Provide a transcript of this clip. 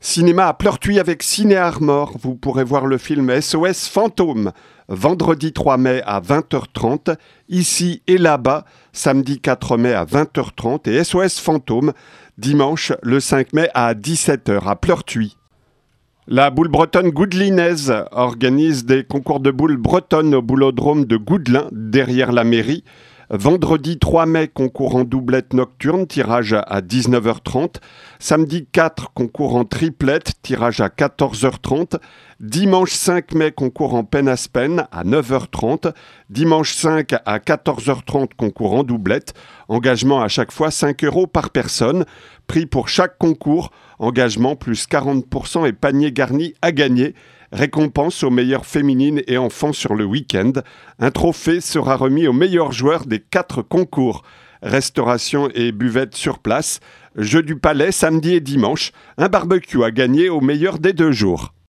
Cinéma à Pleurtuis avec Ciné Armor. Vous pourrez voir le film SOS Fantôme vendredi 3 mai à 20h30, ici et là-bas, samedi 4 mai à 20h30 et SOS Fantôme dimanche le 5 mai à 17h à Pleurtuis. La boule bretonne goudelinaise organise des concours de boules bretonnes au boulodrome de Goudelin, derrière la mairie. Vendredi 3 mai, concours en doublette nocturne, tirage à 19h30. Samedi 4, concours en triplette, tirage à 14h30. Dimanche 5 mai, concours en peine à peine à 9h30. Dimanche 5 à 14h30, concours en doublette. Engagement à chaque fois 5 € par personne. Prix pour chaque concours. Engagement plus 40% et panier garni à gagner. Récompense aux meilleures féminines et enfants sur le week-end. Un trophée sera remis aux meilleurs joueurs des 4 concours. Restauration et buvette sur place. Jeux du palais samedi et dimanche. Un barbecue à gagner au meilleur des 2 jours.